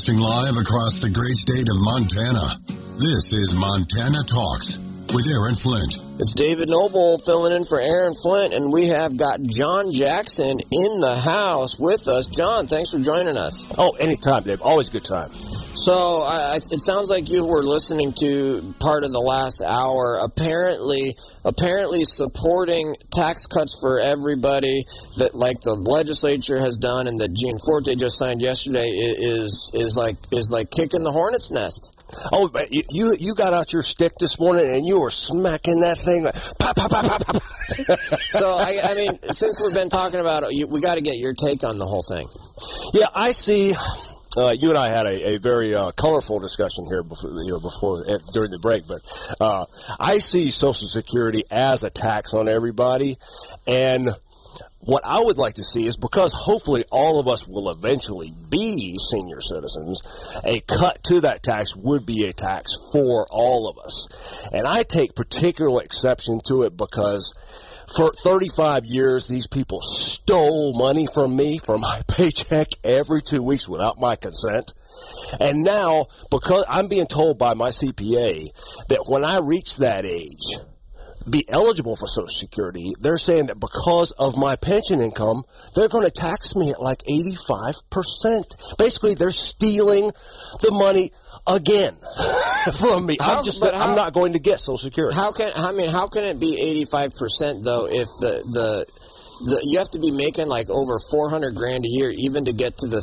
Broadcasting live across the great state of Montana. This is Montana Talks with Aaron Flint. It's David Noble filling in for Aaron Flint, and we have got John Jackson in the house with us. John, thanks for joining us. Oh, anytime, Dave. Always a good time. So, it sounds like you were listening to part of the last hour, apparently supporting tax cuts for everybody that, like, the legislature has done and that Gene Forte just signed yesterday is like kicking the hornet's nest. Oh, you got out your stick this morning and you were smacking that thing like pop, pop, pop, pop, pop. So, I mean, since we've been talking about it, we got to get your take on the whole thing. Yeah, I see. You and I had a very colorful discussion here before during the break, but I see Social Security as a tax on everybody, and what I would like to see is, because hopefully all of us will eventually be senior citizens, a cut to that tax would be a tax for all of us. And I take particular exception to it because for 35 years, these people stole money from me, from my paycheck, every 2 weeks without my consent. And now, because I'm being told by my CPA that when I reach that age, be eligible for Social Security, they're saying that because of my pension income, they're going to tax me at like 85%. Basically, they're stealing the money again from me. I'm not going to get Social Security. How can it be 85% though if the you have to be making like over $400,000 a year even to get to the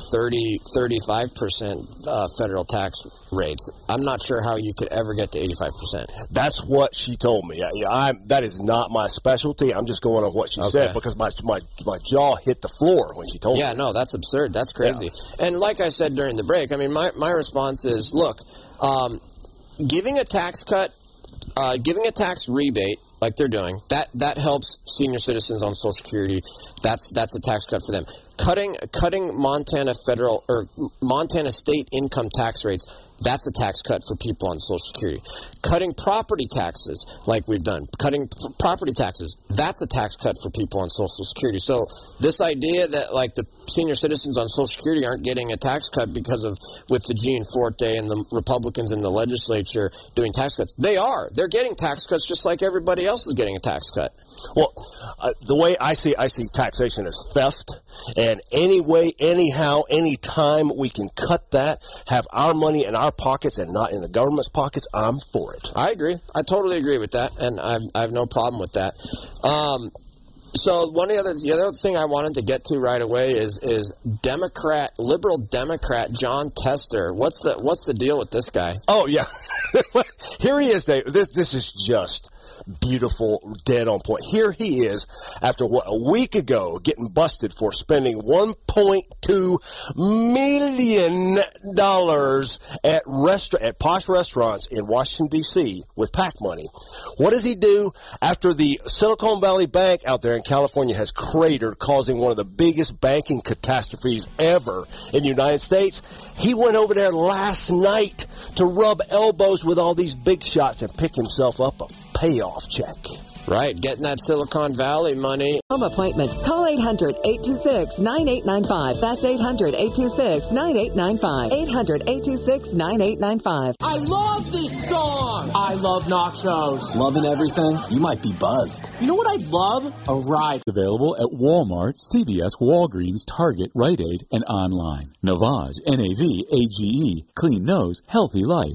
35% federal tax rates? I'm not sure how you could ever get to 85%. That's what she told me. That is not my specialty. I'm just going on what she said because my jaw hit the floor when she told me. Yeah, no, that's absurd. That's crazy. Yeah. And like I said during the break, I mean, my response is, look, giving a tax cut, giving a tax rebate, like they're doing, that helps senior citizens on Social Security. That's a tax cut for them. Cutting Montana federal or Montana state income tax rates, that's a tax cut for people on Social Security. Cutting property taxes, like we've done, property taxes, that's a tax cut for people on Social Security. So this idea that like the senior citizens on Social Security aren't getting a tax cut because of with the Gene Forte and the Republicans in the legislature doing tax cuts, they are. They're getting tax cuts just like everybody else is getting a tax cut. Well, the way I see taxation as theft, and any way, anyhow, any time we can cut that, have our money in our pockets and not in the government's pockets, I'm for it. I agree. I totally agree with that, and I have no problem with that. So the other thing I wanted to get to right away is liberal Democrat Jon Tester. What's the deal with this guy? Oh yeah, here he is, Dave. This is just beautiful, dead on point. Here he is, after a week ago, getting busted for spending $1.2 million at posh restaurants in Washington, D.C. with PAC money. What does he do after the Silicon Valley Bank out there in California has cratered, causing one of the biggest banking catastrophes ever in the United States? He went over there last night to rub elbows with all these big shots and pick himself up a payoff check. Right, getting that Silicon Valley money. Home appointment. Call 800-826-9895. That's 800-826-9895. 800-826-9895. I love this song. I love nachos. Loving everything? You might be buzzed. You know what I'd love? A ride. Available at Walmart, CVS, Walgreens, Target, Rite Aid, and online. Navage, N-A-V-A-G-E. Clean nose, healthy life.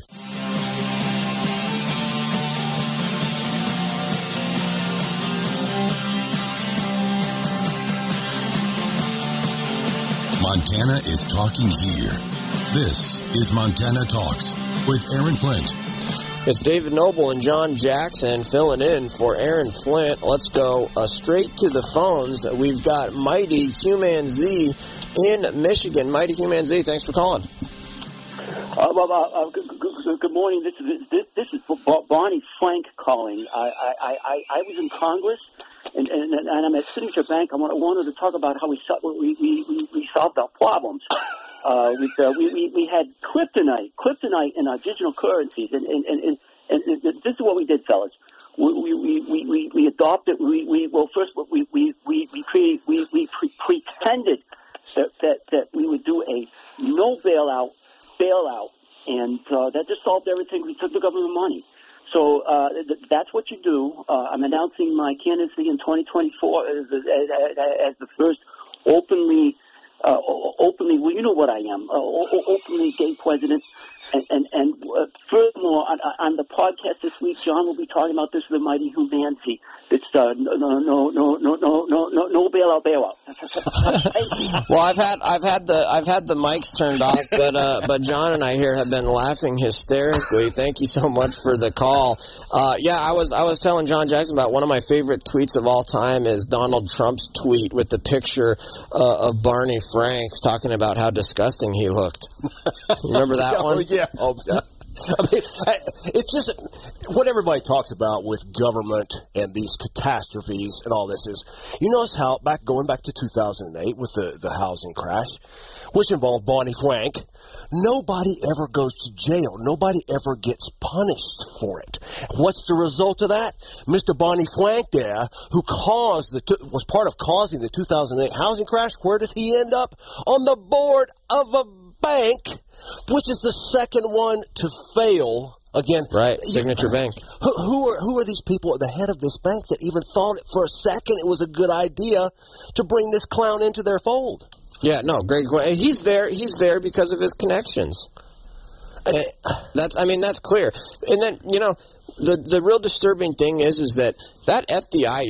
Montana is talking here. This is Montana Talks with Aaron Flint. It's David Noble and John Jackson filling in for Aaron Flint. Let's go straight to the phones. We've got Mighty Human Z in Michigan. Mighty Human Z, thanks for calling. Good morning. This is Bonnie Frank calling. I was in Congress. And I'm at Signature Bank. I wanted to talk about how we solved our problems. We had kryptonite in our digital currencies, and this is what we did, fellas. We adopted. We pretended that we would do a no bailout bailout, and that just solved everything. We took the government money. So that's what you do. I'm announcing my candidacy in 2024 as the first openly, well, you know what I am, openly gay president. And furthermore, on the podcast this week, John will be talking about this with mighty humanity. It's no bailout. Well, I've had the mics turned off, but John and I here have been laughing hysterically. Thank you so much for the call. Yeah, I was telling John Jackson about one of my favorite tweets of all time is Donald Trump's tweet with the picture of Barney Frank talking about how disgusting he looked. Remember that one? Yeah. Oh, yeah. I mean, it's just what everybody talks about with government and these catastrophes and all this is, you notice how going back to 2008 with the housing crash, which involved Barney Frank, nobody ever goes to jail. Nobody ever gets punished for it. What's the result of that? Mr. Barney Frank there, who was part of causing the 2008 housing crash, where does he end up? On the board of a bank, which is the second one to fail. Again, right, Signature Bank. Who are these people at the head of this bank that even thought for a second it was a good idea to bring this clown into their fold? Yeah, no, great. He's there because of his connections. And that's clear. And then, the real disturbing thing is that FDIC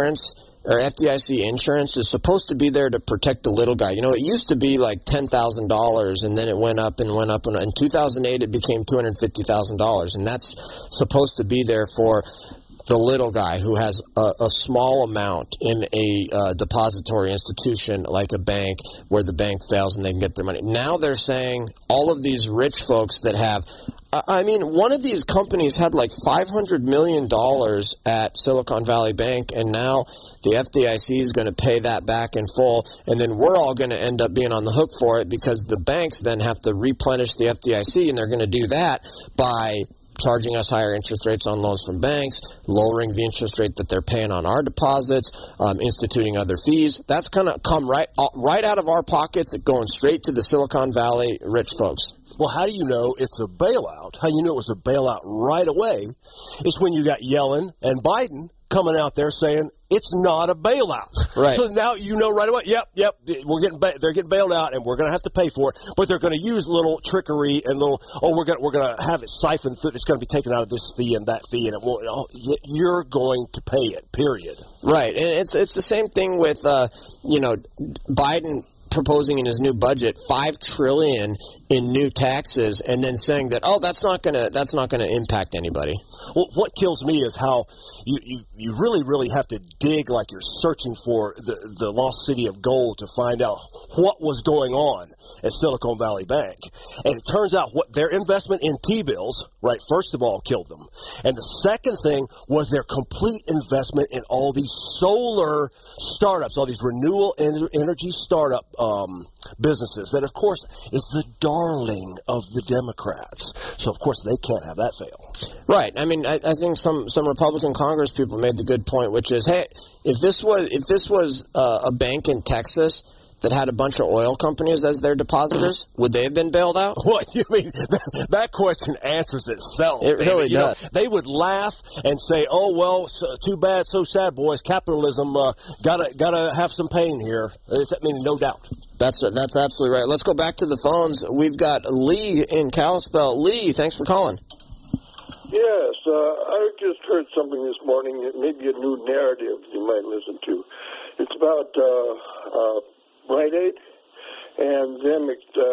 insurance is supposed to be there to protect the little guy. It used to be like $10,000, and then it went up. In 2008, it became $250,000, and that's supposed to be there for the little guy who has a small amount in a depository institution like a bank where the bank fails and they can get their money. Now they're saying all of these rich folks that have one of these companies had like $500 million at Silicon Valley Bank, and now the FDIC is going to pay that back in full, and then we're all going to end up being on the hook for it because the banks then have to replenish the FDIC, and they're going to do that by charging us higher interest rates on loans from banks, lowering the interest rate that they're paying on our deposits, instituting other fees. That's going to come right out of our pockets, going straight to the Silicon Valley rich folks. Well, how do you know it's a bailout? How you know it was a bailout right away is when you got Yellen and Biden coming out there saying it's not a bailout. Right. So now you know right away, yep, they're getting bailed out and we're going to have to pay for it, but they're going to use little trickery and we're going to have it siphoned through, it's going to be taken out of this fee and that fee, and it won't, you're going to pay it, period. Right. And it's the same thing with Biden proposing in his new budget $5 trillion in new taxes, and then saying that that's not gonna impact anybody. Well, what kills me is how you really have to dig like you're searching for the lost city of gold to find out what was going on at Silicon Valley Bank. And it turns out what their investment in T-bills, right, first of all, killed them. And the second thing was their complete investment in all these solar startups, all these renewable energy startup businesses that, of course, is the darling of the Democrats. So, of course, they can't have that fail. Right. I mean, I think some Republican Congress people made the good point, which is, hey, if this was a bank in Texas that had a bunch of oil companies as their depositors, would they have been bailed out? What you mean? That question answers itself. It really does. They would laugh and say, "Oh well, too bad, so sad, boys. Capitalism gotta have some pain here." I mean, no doubt. That's absolutely right. Let's go back to the phones. We've got Lee in Kalispell. Lee, thanks for calling. Yes, I just heard something this morning, maybe a new narrative you might listen to. It's about Rite Aid and them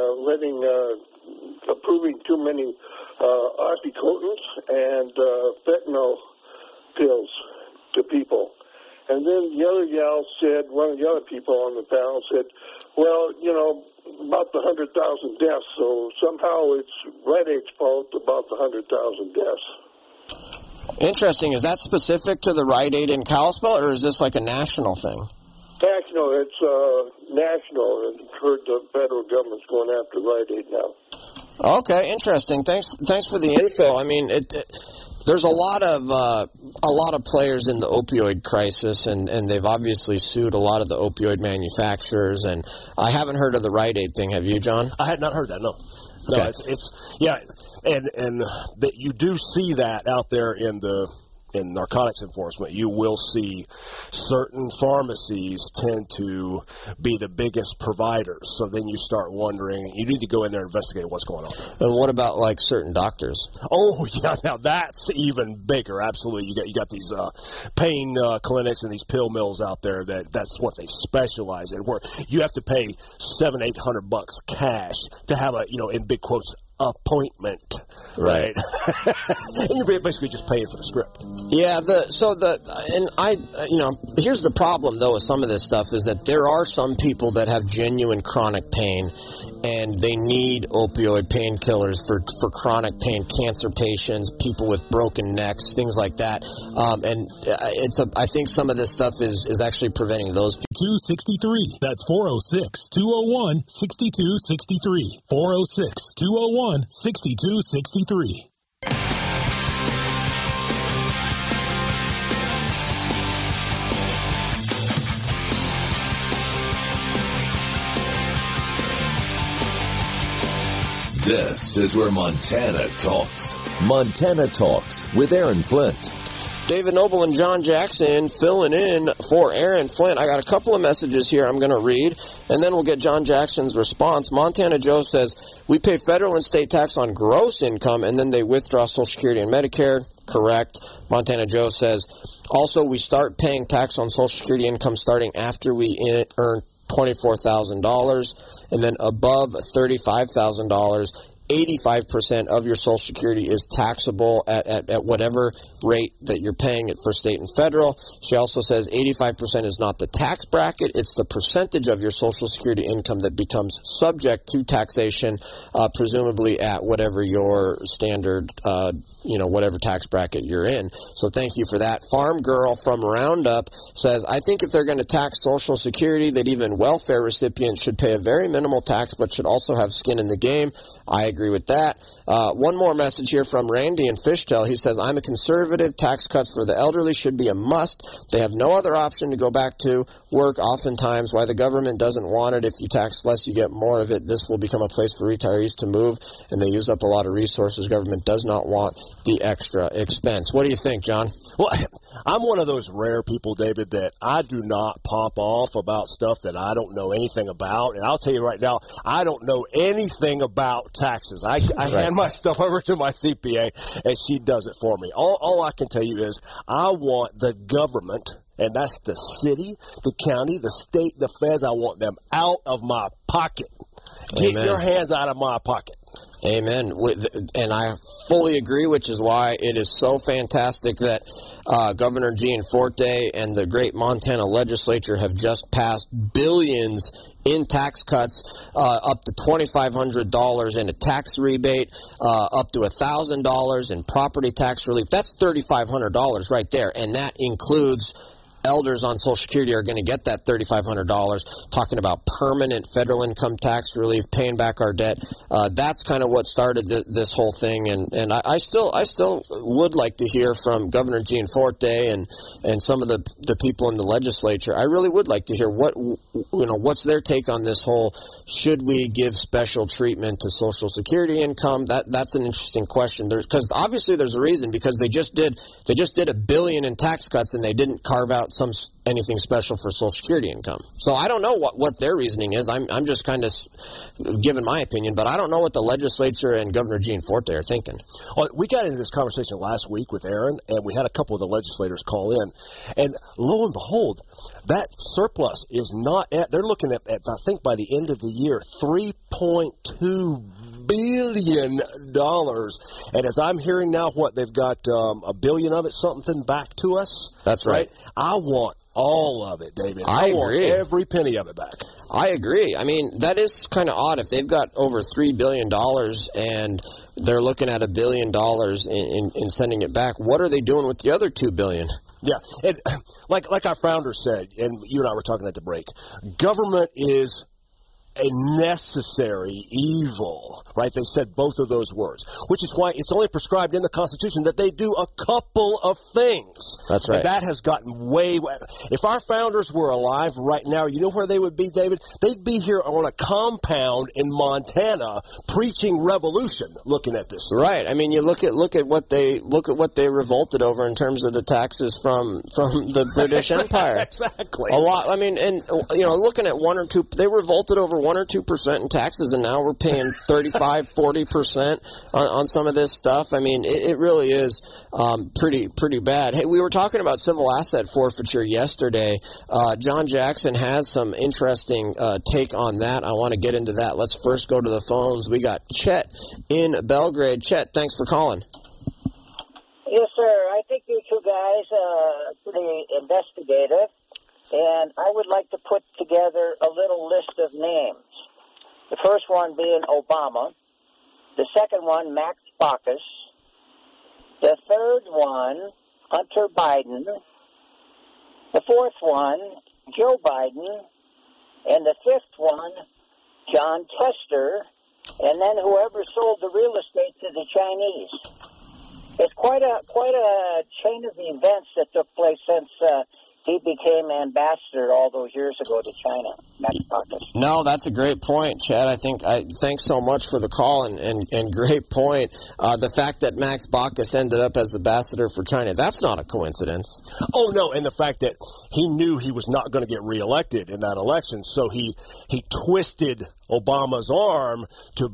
approving too many oxycodons and fentanyl pills to people. And then the other gal said, one of the other people on the panel said, well, about the 100,000 deaths, so somehow it's Rite Aid's fault about the 100,000 deaths. Interesting. Is that specific to the Rite Aid in Kalispell, or is this like a national thing? No, it's national, and I've heard the federal government's going after Rite Aid now. Okay, interesting. Thanks for the info. I mean, there's a lot of players in the opioid crisis, and they've obviously sued a lot of the opioid manufacturers. And I haven't heard of the Rite Aid thing. Have you, John? I had not heard that. No. No, it's and that you do see that out there in narcotics enforcement. You will see certain pharmacies tend to be the biggest providers. So then you start wondering, you need to go in there and investigate what's going on. And what about like certain doctors? Oh yeah, now that's even bigger. Absolutely, you got these pain clinics and these pill mills out there that's what they specialize in. Where you have to pay $700-800 cash to have a in big quotes appointment, right? And you're basically just paying for the script. Yeah, here's the problem though with some of this stuff is that there are some people that have genuine chronic pain and they need opioid painkillers for chronic pain, cancer patients, people with broken necks, things like that. I think some of this stuff is actually preventing those people. 263. That's 406-201-6263. 406-201-6263. This is where Montana talks. Montana Talks with Aaron Flint. David Noble and John Jackson filling in for Aaron Flint. I got a couple of messages here I'm going to read, and then we'll get John Jackson's response. Montana Joe says, we pay federal and state tax on gross income, and then they withdraw Social Security and Medicare. Correct. Montana Joe says, also, we start paying tax on Social Security income starting after we earn $24,000, and then above $35,000, 85% of your Social Security is taxable at whatever rate that you're paying it for state and federal. She also says 85% is not the tax bracket, it's the percentage of your Social Security income that becomes subject to taxation, presumably at whatever your standard, whatever tax bracket you're in. So thank you for that. Farm Girl from Roundup says, I think if they're going to tax Social Security, that even welfare recipients should pay a very minimal tax, but should also have skin in the game. I agree with that. One more message here from Randy in Fishtail. He says, I'm a conservative. Tax cuts for the elderly should be a must. They have no other option to go back to work oftentimes. Why the government doesn't want it. If you tax less, you get more of it. This will become a place for retirees to move, and they use up a lot of resources. Government does not want the extra expense. What do you think, John? Well, I'm one of those rare people, David, that I do not pop off about stuff that I don't know anything about. And I'll tell you right now, I don't know anything about taxes. I hand my stuff over to my CPA, and she does it for me. All I can tell you is I want the government, and that's the city, the county, the state, the feds, I want them out of my pocket. Get your hands out of my pocket. Amen. And I fully agree, which is why it is so fantastic that Governor Gianforte and the great Montana legislature have just passed billions in tax cuts, up to $2,500 in a tax rebate, up to $1,000 in property tax relief. That's $3,500 right there, and that includes elders on Social Security are going to get that $3,500, talking about permanent federal income tax relief, paying back our debt. That's kind of what started this whole thing, and I still would like to hear from Governor Gianforte and some of the people in the legislature. I really would like to hear what's their take on this whole, should we give special treatment to Social Security income? That's an interesting question. Because obviously there's a reason, because they just did $1 billion in tax cuts and they didn't carve out anything special for Social Security income. So I don't know what their reasoning is. I'm just kind of giving my opinion, but I don't know what the legislature and Governor Gianforte are thinking. Well, we got into this conversation last week with Aaron, and we had a couple of the legislators call in, and lo and behold, that surplus is not they're looking at I think by the end of the year, $3.2 billion. And as I'm hearing now, they've got $1 billion of it, something back to us. That's right. I want all of it, David. I agree. Want every penny of it back. I agree. I mean, that is kind of odd. If they've got over $3 billion and they're looking at $1 billion in sending it back, what are they doing with the other $2 billion? Yeah, and like our founder said, and you and I were talking at the break, government is a necessary evil, right? They said both of those words, which is why it's only prescribed in the Constitution that they do a couple of things. That's right. And that has gotten way. If our founders were alive right now, you know where they would be, David? They'd be here on a compound in Montana preaching revolution, looking at this. Right. I mean, you look at what they revolted over in terms of the taxes from the British Empire. Exactly. A lot. I mean, and looking at 1 or 2, they revolted over 1 or 2% in taxes, and now we're paying 35, 40% on some of this stuff. I mean, it really is pretty bad. Hey, we were talking about civil asset forfeiture yesterday. John Jackson has some interesting take on that. I want to get into that. Let's first go to the phones. We got Chet in Belgrade. Chet, thanks for calling. Yes, sir. I think you two guys are pretty investigative, and I would like to put together a little list of names. The first one being Obama, the second one, Max Baucus, the third one, Hunter Biden, the fourth one, Joe Biden, and the fifth one, John Tester, and then whoever sold the real estate to the Chinese. It's quite a chain of events that took place since he became ambassador all those years ago to China, Max Baucus. No, that's a great point, Chad. Thanks so much for the call and great point. The fact that Max Baucus ended up as ambassador for China, that's not a coincidence. Oh, no, and the fact that he knew he was not going to get reelected in that election, so he twisted Obama's arm to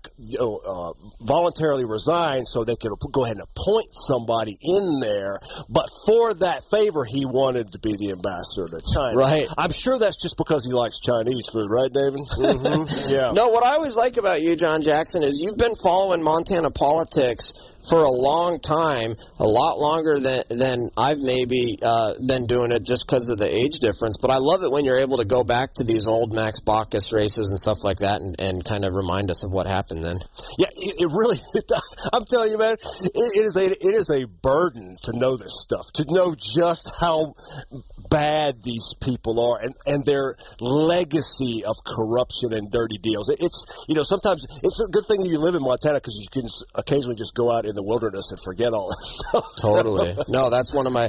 voluntarily resign so they could go ahead and appoint somebody in there. But for that favor, he wanted to be the ambassador to China. Right. I'm sure that's just because he likes Chinese food, right, David? Mm-hmm. Yeah. No, what I always like about you, John Jackson, is you've been following Montana politics for a long time, a lot longer than I've maybe been doing it just because of the age difference. But I love it when you're able to go back to these old Max Baucus races and stuff like that and kind of remind us of what happened then. Yeah, it really, I'm telling you, man, it is a burden to know this stuff, to know just how bad these people are and their legacy of corruption and dirty deals. It's, sometimes it's a good thing that you live in Montana because you can occasionally just go out in the wilderness and forget all this stuff. Totally. No, that's one of my,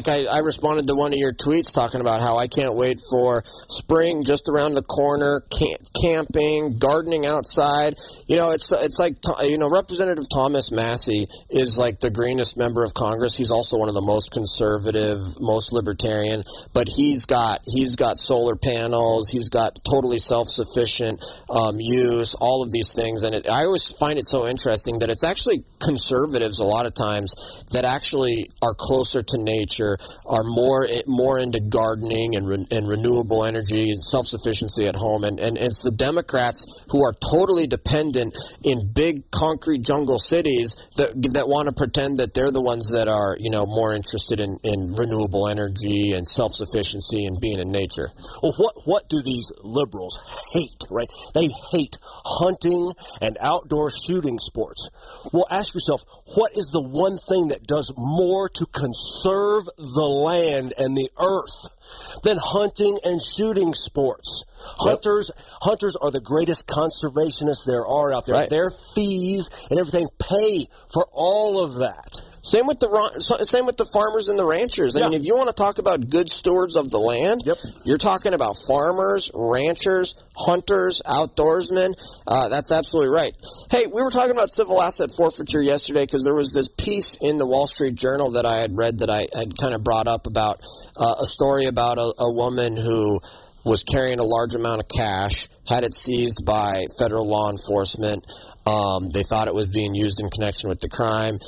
I responded to one of your tweets talking about how I can't wait for spring just around the corner, camping, gardening outside. It's like, Representative Thomas Massey is like the greenest member of Congress. He's also one of the most conservative, most libertarian, but he's got solar panels. He's got totally self-sufficient use, all of these things. And I always find it so interesting that it's actually conservatives a lot of times that actually are closer to nature, are more into gardening and renewable energy and self-sufficiency at home. And it's the Democrats who are totally dependent in big concrete jungle cities that want to pretend that they're the ones that are, more interested in renewable energy and self-sufficiency and being in nature. Well, what do these liberals hate, right? They hate hunting and outdoor shooting sports. Well, ask yourself, what is the one thing that does more to conserve the land and the earth than hunting and shooting sports? Yep. Hunters are the greatest conservationists there are out there. Right. Their fees and everything pay for all of that. Same with the farmers and the ranchers. I mean, if you want to talk about good stewards of the land, you're talking about farmers, ranchers, hunters, outdoorsmen. That's absolutely right. Hey, we were talking about civil asset forfeiture yesterday because there was this piece in the Wall Street Journal that I had read that I had kind of brought up about a story about a woman who was carrying a large amount of cash, had it seized by federal law enforcement. They thought it was being used in connection with the crime.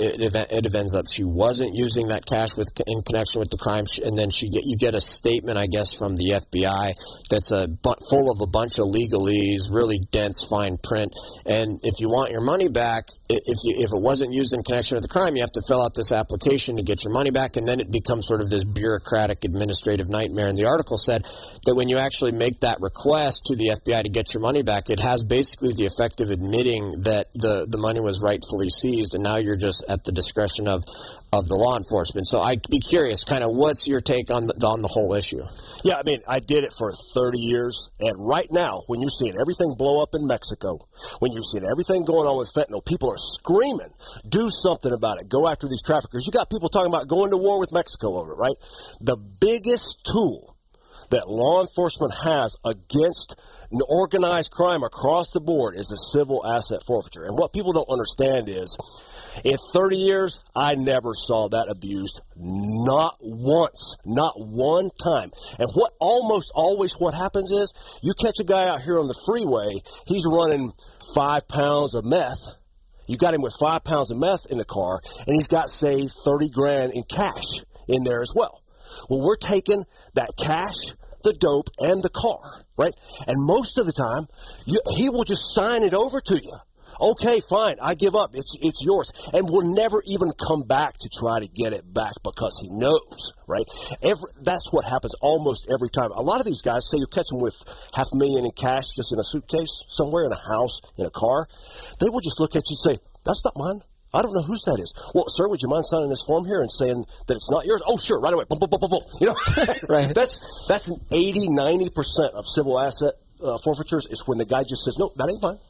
It ends up she wasn't using that cash in connection with the crime, and then you get a statement, I guess, from the FBI that's full of a bunch of legalese, really dense fine print. And if you want your money back, if it wasn't used in connection with the crime, you have to fill out this application to get your money back, and then it becomes sort of this bureaucratic administrative nightmare. And the article said that when you actually make that request to the FBI to get your money back, it has basically the effect of admitting admitting that the money was rightfully seized, and now you're just at the discretion of the law enforcement. So I'd be curious, kind of, what's your take on the whole issue? Yeah, I mean, I did it for 30 years, and right now, when you're seeing everything blow up in Mexico, when you're seeing everything going on with fentanyl, people are screaming, do something about it, go after these traffickers. You got people talking about going to war with Mexico over it, right? The biggest tool that law enforcement has against organized crime across the board is a civil asset forfeiture. And what people don't understand is, in 30 years, I never saw that abused, not once, not one time. And what almost always what happens is, you catch a guy out here on the freeway, he's running 5 pounds of meth. You got him with 5 pounds of meth in the car, and he's got, say, 30 grand in cash in there as well. Well, we're taking that cash, the dope, and the car, right? And most of the time, he will just sign it over to you. Okay, fine, I give up. It's yours. And we'll never even come back to try to get it back because he knows, right? That's what happens almost every time. A lot of these guys, say you catch them with $500,000 in cash just in a suitcase somewhere, in a house, in a car. They will just look at you and say, that's not mine. I don't know whose that is. Well, sir, would you mind signing this form here and saying that it's not yours? Oh, sure, right away. Boom, boom, boom, boom, boom. You know, right. That's an 80-90% of civil asset forfeitures is when the guy just says, no, that ain't mine.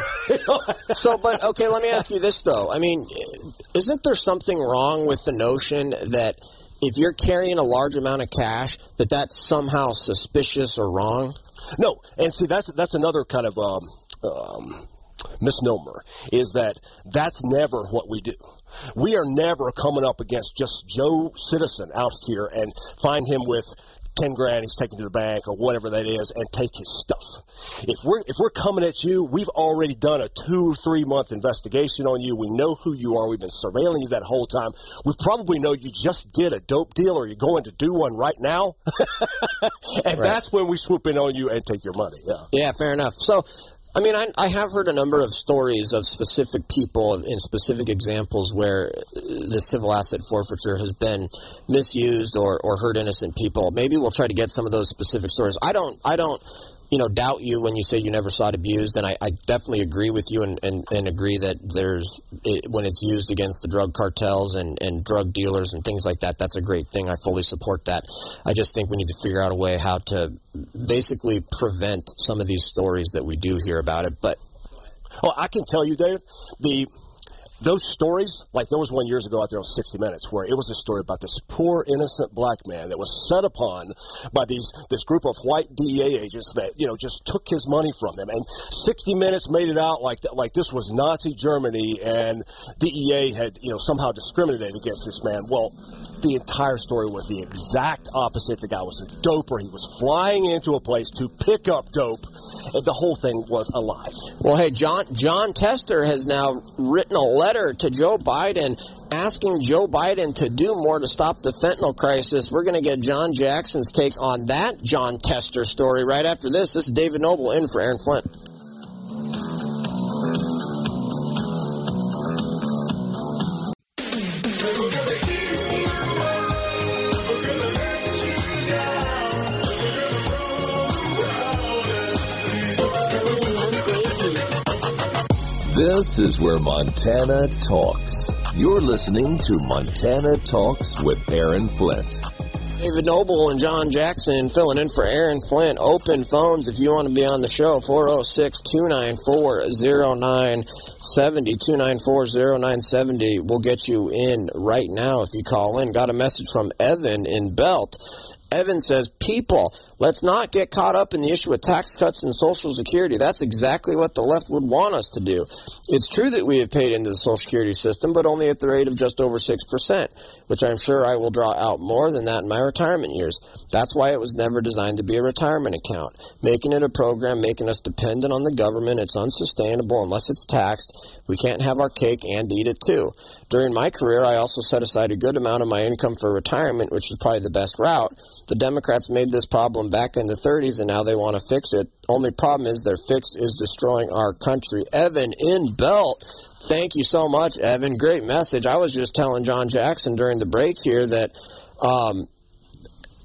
Okay, let me ask you this, though. I mean, isn't there something wrong with the notion that if you're carrying a large amount of cash, that's somehow suspicious or wrong? No, and see, that's another kind of misnomer, is that's never what we do. We are never coming up against just Joe Citizen out here and find him with 10 grand he's taking to the bank or whatever that is and take his stuff. If we're coming at you, we've already done a 2 or 3 month investigation on you. We know who you are. We've been surveilling you that whole time. We probably know you just did a dope deal or you're going to do one right now. And that's when we swoop in on you and take your money. Yeah, fair enough. So, I mean, I have heard a number of stories of specific people in specific examples where the civil asset forfeiture has been misused or hurt innocent people. Maybe we'll try to get some of those specific stories. I don't doubt you when you say you never saw it abused, and I definitely agree with you and agree that when it's used against the drug cartels and drug dealers and things like that, that's a great thing. I fully support that. I just think we need to figure out a way how to basically prevent some of these stories that we do hear about it. But I can tell you, Dave, those stories, like there was one years ago out there on 60 Minutes where it was a story about this poor innocent black man that was set upon by this group of white DEA agents that, just took his money from him. And 60 Minutes made it out like this was Nazi Germany and DEA had, somehow discriminated against this man. Well, the entire story was the exact opposite. The guy was a doper. He was flying into a place to pick up dope, and the whole thing was a lie. Well, hey, John Tester has now written a letter to Joe Biden asking Joe Biden to do more to stop the fentanyl crisis. We're going to get John Jackson's take on that John Tester story right after this. This is David Noble in for Aaron Flint. This is where Montana talks. You're listening to Montana Talks with Aaron Flint. David Noble and John Jackson filling in for Aaron Flint. Open phones if you want to be on the show. 406-294-0970. 294-0970. We'll get you in right now if you call in. Got a message from Evan in Belt. Evan says, people, let's not get caught up in the issue of tax cuts and Social Security. That's exactly what the left would want us to do. It's true that we have paid into the Social Security system, but only at the rate of just over 6%, which I'm sure I will draw out more than that in my retirement years. That's why it was never designed to be a retirement account. Making it a program, making us dependent on the government, it's unsustainable unless it's taxed. We can't have our cake and eat it too. During my career, I also set aside a good amount of my income for retirement, which is probably the best route. The Democrats made this problem back in the 30s, and now they want to fix it. Only problem is their fix is destroying our country. Evan in Belt, thank you so much, Evan. Great message. I was just telling John Jackson during the break here that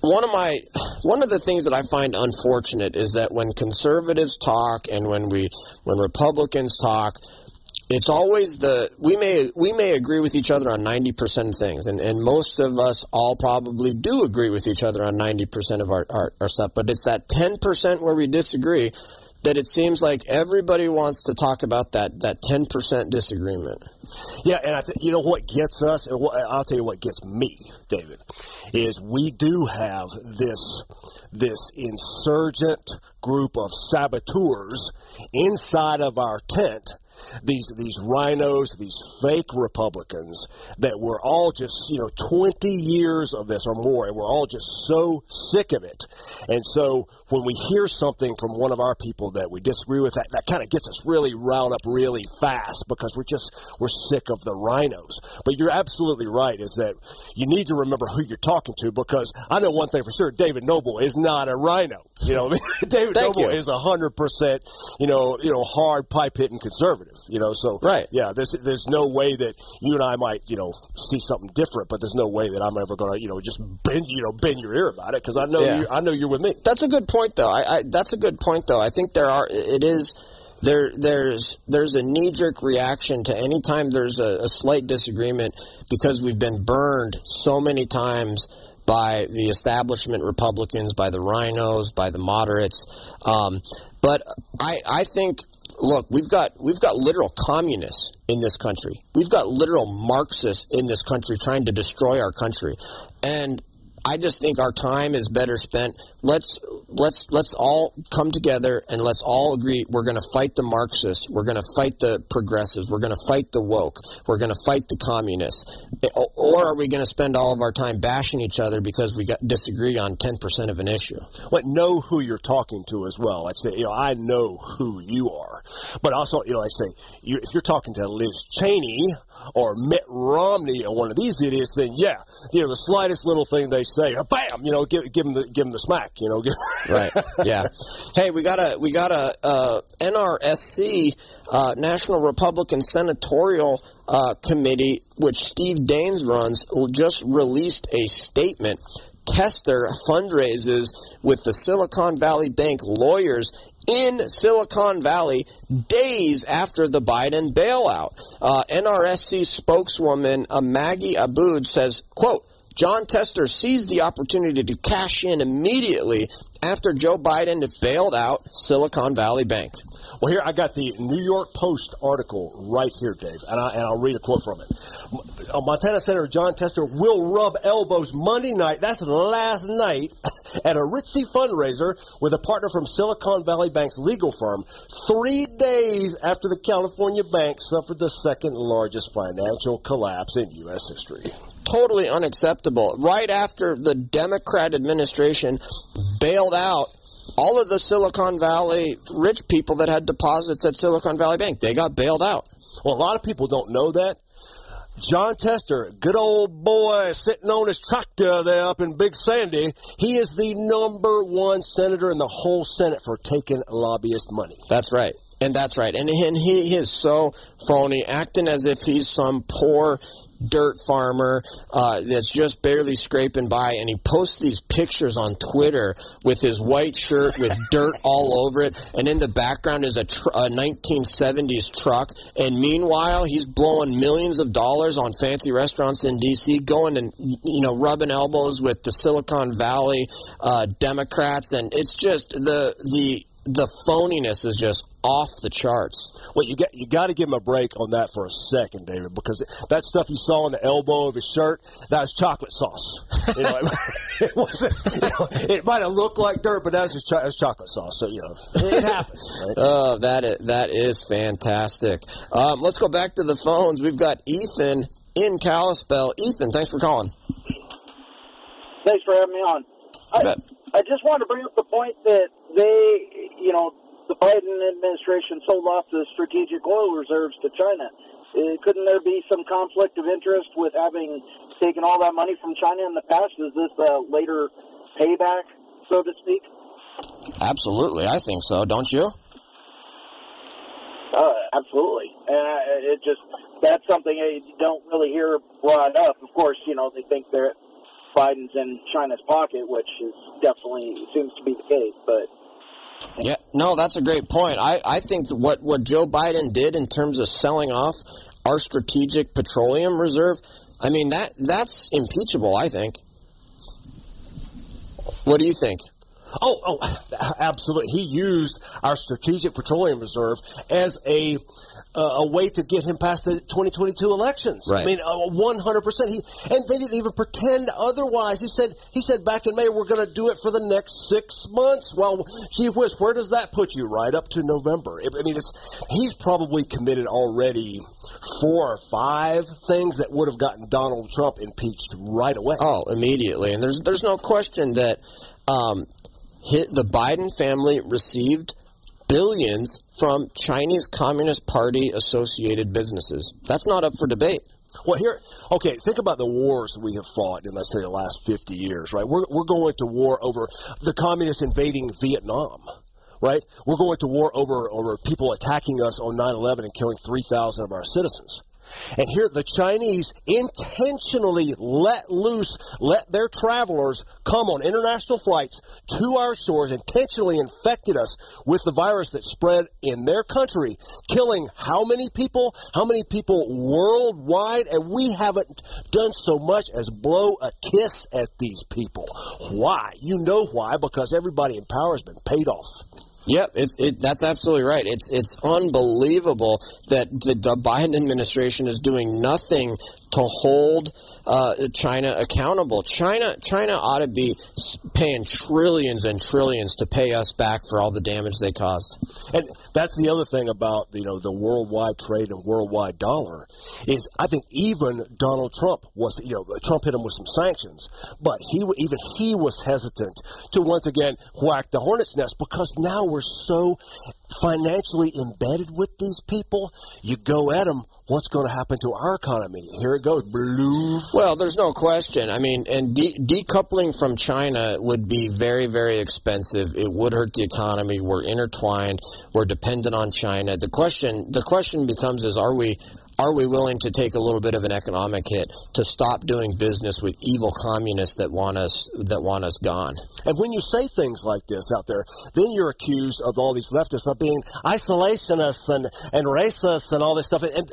one of the things that I find unfortunate is that when conservatives talk and when Republicans talk, it's always we may agree with each other on 90% of things, and most of us all probably do agree with each other on 90% of our stuff, but it's that 10% where we disagree that it seems like everybody wants to talk about that 10% disagreement. Yeah, and I think you know what gets us, and I'll tell you what gets me, David, is we do have this insurgent group of saboteurs inside of our tent. These rhinos, these fake Republicans that we're all just, 20 years of this or more, and we're all just so sick of it. And so when we hear something from one of our people that we disagree with, that kind of gets us really riled up really fast because we're sick of the rhinos. But you're absolutely right, is that you need to remember who you're talking to, because I know one thing for sure, David Noble is not a rhino. David Noble is 100%, hard pipe hitting conservative. So right. Yeah, there's no way that you and I might, see something different, but there's no way that I'm ever going to, just bend your ear about it, because I know you're with me. That's a good point, though. That's a good point, though. I think there's a knee-jerk reaction to any time there's a slight disagreement, because we've been burned so many times by the establishment Republicans, by the rhinos, by the moderates. But I think, look, we've got literal communists in this country. We've got literal Marxists in this country trying to destroy our country. And I just think our time is better spent. Let's all come together and let's all agree we're going to fight the Marxists. We're going to fight the progressives. We're going to fight the woke. We're going to fight the communists. Or are we going to spend all of our time bashing each other because we disagree on 10% of an issue? But know who you're talking to as well. Like I say, I know who you are. But also, like I say, if you're talking to Liz Cheney or Mitt Romney or one of these idiots, then yeah, the slightest little thing they say, bam, give them the smack, Right. Yeah. Hey, we got a NRSC, National Republican Senatorial Committee, which Steve Daines runs, just released a statement. Tester fundraises with the Silicon Valley Bank lawyers in Silicon Valley days after the Biden bailout. NRSC spokeswoman Maggie Aboud says, quote, John Tester seized the opportunity to cash in immediately after Joe Biden bailed out Silicon Valley Bank. Well, here I got the New York Post article right here, Dave, and I'll read a quote from it. Montana Senator John Tester will rub elbows Monday night, that's last night, at a ritzy fundraiser with a partner from Silicon Valley Bank's legal firm, 3 days after the California bank suffered the second largest financial collapse in U.S. history. Totally unacceptable. Right after the Democrat administration bailed out all of the Silicon Valley rich people that had deposits at Silicon Valley Bank, they got bailed out. Well, a lot of people don't know that. John Tester, good old boy sitting on his tractor there up in Big Sandy, he is the #1 senator in the whole Senate for taking lobbyist money. That's right. And that's right. And he is so phony, acting as if he's some poor dirt farmer that's just barely scraping by, and he posts these pictures on Twitter with his white shirt with dirt all over it, and in the background is a 1970s truck, and meanwhile he's blowing millions of dollars on fancy restaurants in D.C., going and rubbing elbows with the Silicon Valley Democrats, and it's just the phoniness is just off the charts. Well, you got to give him a break on that for a second, David, because that stuff you saw on the elbow of his shirt, that was chocolate sauce. It might have looked like dirt, but that was chocolate sauce. So it happens. Right? Oh, that is fantastic. Let's go back to the phones. We've got Ethan in Kalispell. Ethan, thanks for calling. Thanks for having me on. I just wanted to bring up the point that the Biden administration sold off the strategic oil reserves to China. Couldn't there be some conflict of interest with having taken all that money from China in the past? Is this a later payback, so to speak? Absolutely. I think so. Don't you? Absolutely. And that's something you don't really hear brought up. Of course, they think Biden's in China's pocket, which is definitely seems to be the case. But yeah, no, that's a great point. I think that what Joe Biden did in terms of selling off our strategic petroleum reserve, I mean, that's impeachable, I think. What do you think? Oh, absolutely. He used our strategic petroleum reserve as a way to get him past the 2022 elections. Right. I mean, 100%. And they didn't even pretend otherwise. He said back in May, we're going to do it for the next 6 months. Well, gee whiz, where does that put you? Right up to November. I mean, he's probably committed already 4 or 5 things that would have gotten Donald Trump impeached right away. Oh, immediately. And there's no question that the Biden family received billions from Chinese Communist Party associated businesses. That's not up for debate. Well, think about the wars that we have fought in, let's say, the last 50 years, right? We're going to war over the communists invading Vietnam, right? We're going to war over people attacking us on 9/11 and killing 3,000 of our citizens. And here the Chinese intentionally let their travelers come on international flights to our shores, intentionally infected us with the virus that spread in their country, killing how many people? How many people worldwide? And we haven't done so much as blow a kiss at these people. Why? You know why? Because everybody in power has been paid off. Yep, that's absolutely right. It's unbelievable that the Biden administration is doing nothing to hold China accountable. China ought to be paying trillions and trillions to pay us back for all the damage they caused. And that's the other thing about the worldwide trade and worldwide dollar is I think even Donald Trump was Trump hit him with some sanctions, but he was hesitant to once again whack the hornet's nest because now we're so financially embedded with these people. You go at them, what's going to happen to our economy? Here it goes, blue. Well, there's no question. I mean, and decoupling from China would be very, very expensive. It would hurt the economy. We're intertwined. We're dependent on China. The question becomes is, are we willing to take a little bit of an economic hit to stop doing business with evil communists that want us gone? And when you say things like this out there, then you're accused of all these leftists of being isolationists and racists and all this stuff. And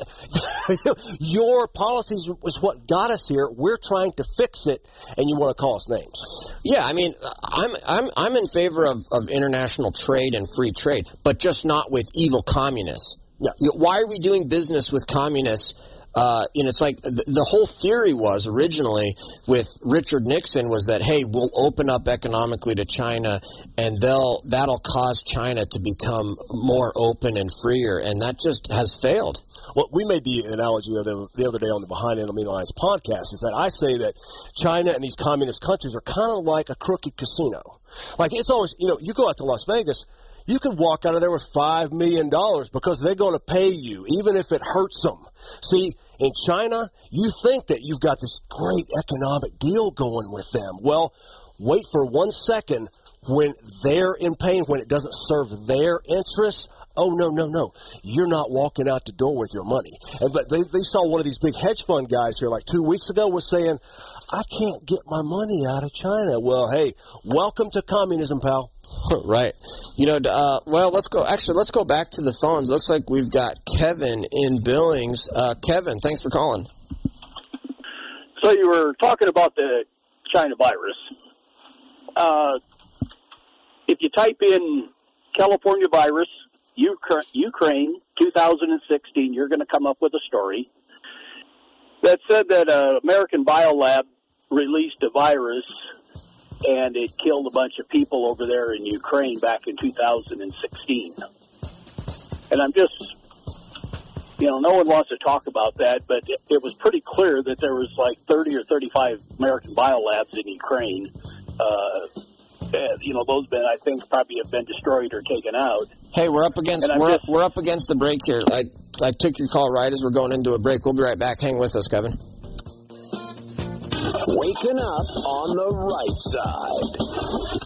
your policies was what got us here. We're trying to fix it, and you want to call us names. Yeah, I mean, I'm in favor of international trade and free trade, but just not with evil communists. Yeah. Why are we doing business with communists? It's like the whole theory was originally with Richard Nixon was that, hey, we'll open up economically to China and that'll cause China to become more open and freer, and that just has failed. Well, we made the analogy the other day on the Behind Enemy Lines podcast is that I say that China and these communist countries are kind of like a crooked casino. Like it's always, you go out to Las Vegas, you could walk out of there with $5 million because they're going to pay you, even if it hurts them. See, in China, you think that you've got this great economic deal going with them. Well, wait for 1 second when they're in pain, when it doesn't serve their interests. Oh, no. You're not walking out the door with your money. But they saw one of these big hedge fund guys here like 2 weeks ago was saying, I can't get my money out of China. Well, hey, welcome to communism, pal. Right. Let's go back to the phones. Looks like we've got Kevin in Billings. Kevin, thanks for calling. So you were talking about the China virus. If you type in California virus, Ukraine, 2016, you're going to come up with a story that said that an American biolab released a virus and it killed a bunch of people over there in Ukraine back in 2016. And I'm just, no one wants to talk about that, but it was pretty clear that there was like 30 or 35 American biolabs in Ukraine. Those I think probably have been destroyed or taken out. Hey, we're up against the break here. I took your call right as we're going into a break. We'll be right back. Hang with us, Kevin. Waking up on the right side.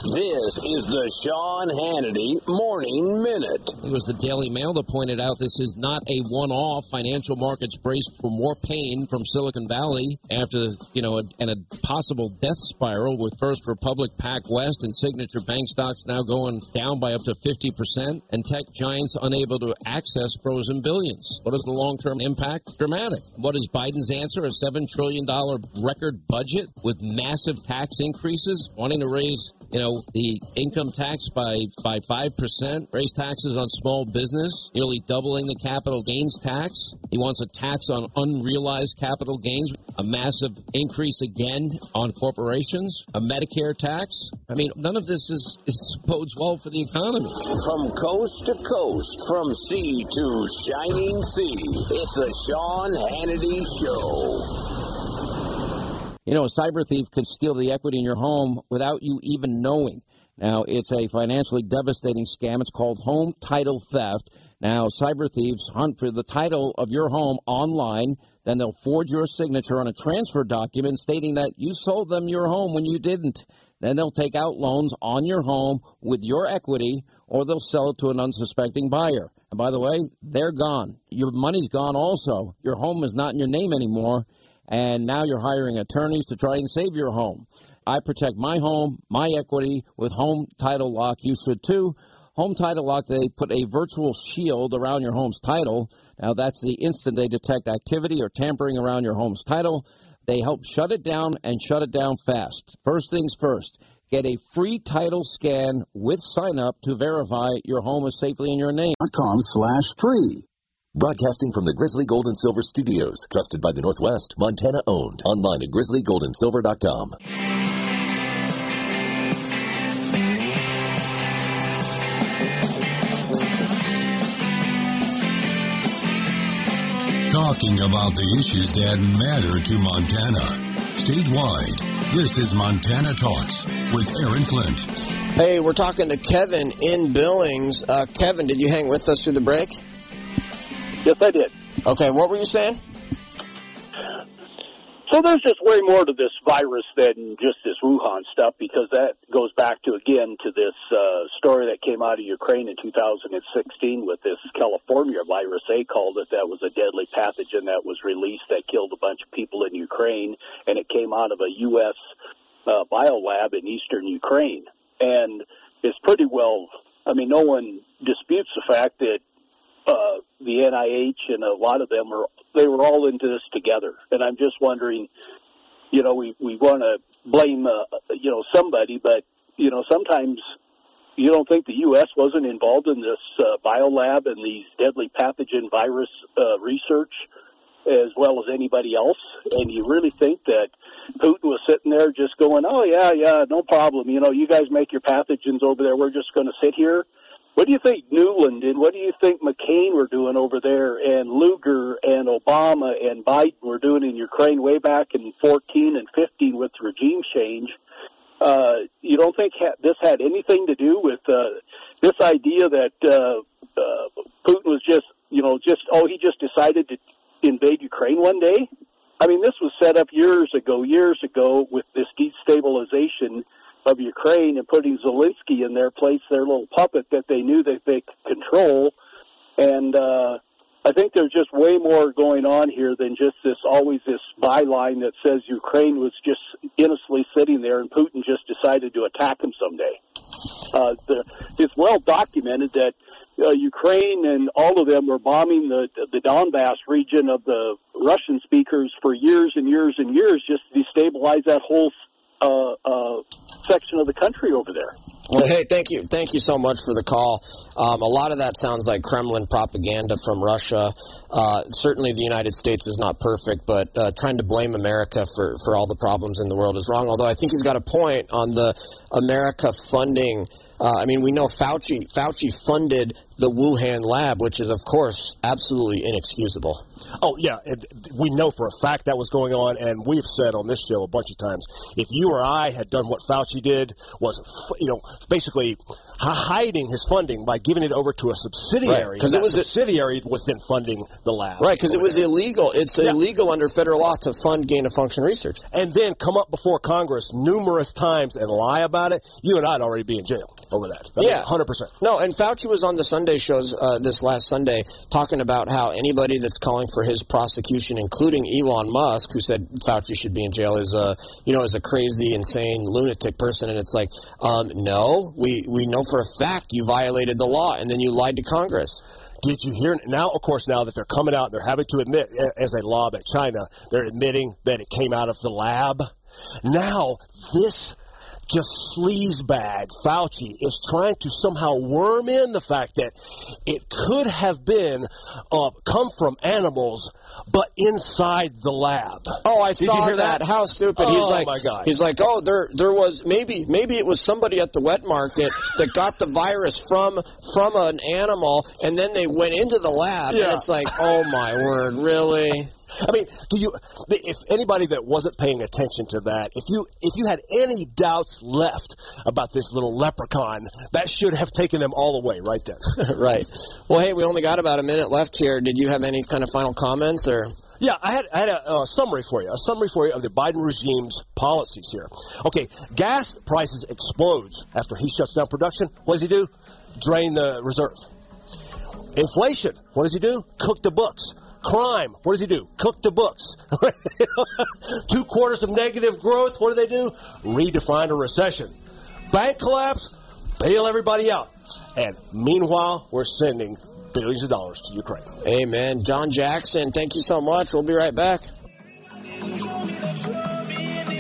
This is the Sean Hannity Morning Minute. It was the Daily Mail that pointed out this is not a one-off. Financial markets braced for more pain from Silicon Valley after, a possible death spiral with First Republic, PacWest, and Signature Bank stocks now going down by up to 50%, and tech giants unable to access frozen billions. What is the long-term impact? Dramatic. What is Biden's answer? A $7 trillion record budget with massive tax increases, wanting to raise the income tax by 5%, raise taxes on small business, nearly doubling the capital gains tax. He wants a tax on unrealized capital gains, a massive increase again on corporations, a Medicare tax. I mean, none of this bodes well for the economy. From coast to coast, from sea to shining sea, it's the Sean Hannity Show. A cyber thief could steal the equity in your home without you even knowing. Now, it's a financially devastating scam. It's called home title theft. Now, cyber thieves hunt for the title of your home online. Then they'll forge your signature on a transfer document stating that you sold them your home when you didn't. Then they'll take out loans on your home with your equity, or they'll sell it to an unsuspecting buyer. And by the way, they're gone. Your money's gone also. Your home is not in your name anymore. And now you're hiring attorneys to try and save your home. I protect my home, my equity with Home Title Lock. You should too. Home Title Lock, they put a virtual shield around your home's title. Now, that's the instant they detect activity or tampering around your home's title. They help shut it down and shut it down fast. First things first, get a free title scan with sign-up to verify your home is safely in your name. .com/free. Broadcasting from the Grizzly Gold and Silver Studios. Trusted by the Northwest. Montana owned. Online at grizzlygoldandsilver.com. Talking about the issues that matter to Montana. Statewide, this is Montana Talks with Aaron Flint. Hey, we're talking to Kevin in Billings. Kevin, did you hang with us through the break? Yes, I did. Okay, what were you saying? So there's just way more to this virus than just this Wuhan stuff, because that goes back to this story that came out of Ukraine in 2016 with this California virus. They called it that was a deadly pathogen that was released that killed a bunch of people in Ukraine, and it came out of a U.S. biolab in eastern Ukraine. And it's pretty well, no one disputes the fact that the NIH and a lot of them they were all into this together. And I'm just wondering, we want to blame, somebody, but, sometimes you don't think the U.S. wasn't involved in this biolab and these deadly pathogen virus research as well as anybody else. And you really think that Putin was sitting there just going, oh, yeah, no problem. You guys make your pathogens over there. We're just going to sit here. What do you think Newland and what do you think McCain were doing over there, and Lugar and Obama and Biden were doing in Ukraine way back in 14 and 15 with regime change? You don't think this had anything to do with this idea that Putin was he just decided to invade Ukraine one day? This was set up years ago with this destabilization of Ukraine and putting Zelensky in their place, their little puppet that they knew that they could control. And I think there's just way more going on here than just always this byline that says Ukraine was just innocently sitting there and Putin just decided to attack him someday. It's well documented that Ukraine and all of them were bombing the Donbass region of the Russian speakers for years and years and years just to destabilize that whole section of the country over there. Well, hey, thank you so much for the call. A lot of that sounds like Kremlin propaganda from Russia. Certainly the United States is not perfect, but trying to blame America for all the problems in the world is wrong, although I think he's got a point on the America funding I mean, we know Fauci funded the Wuhan lab, which is, of course, absolutely inexcusable. Oh, yeah. We know for a fact that was going on, and we've said on this show a bunch of times, if you or I had done what Fauci did, was, basically hiding his funding by giving it over to a subsidiary. Because subsidiary was then funding the lab. Right, because it was illegal. It's illegal under federal law to fund gain-of-function research. And then come up before Congress numerous times and lie about it. You and I would already be in jail over that. I mean, 100%. No, and Fauci was on the Sunday shows this last Sunday talking about how anybody that's calling for his prosecution, including Elon Musk, who said Fauci should be in jail, is a crazy, insane, lunatic person. And it's like, no, we know for a fact you violated the law, and then you lied to Congress. Did you hear now? Of course, now that they're coming out, they're having to admit, as they lob at China, they're admitting that it came out of the lab. Now, this just sleazebag Fauci is trying to somehow worm in the fact that it could have been come from animals, but inside the lab. Oh, I saw Did you hear that? How stupid! Oh, my God. He's like, oh, there was maybe it was somebody at the wet market that got the virus from an animal, and then they went into the lab, and it's like, oh my word, really? I mean, if anybody that wasn't paying attention to that, if you had any doubts left about this little leprechaun, that should have taken them all the way right then. Right. Well, hey, we only got about a minute left here. Did you have any kind of final comments or? Yeah, I had a summary for you. A summary for you of the Biden regime's policies here. Okay, gas prices explodes after he shuts down production. What does he do? Drain the reserve. Inflation. What does he do? Cook the books. Crime, what does he do? Cook the books. 2 quarters of negative growth, what do? Redefine a recession. Bank collapse, bail everybody out. And meanwhile, we're sending billions of dollars to Ukraine. Amen. John Jackson, thank you so much. We'll be right back.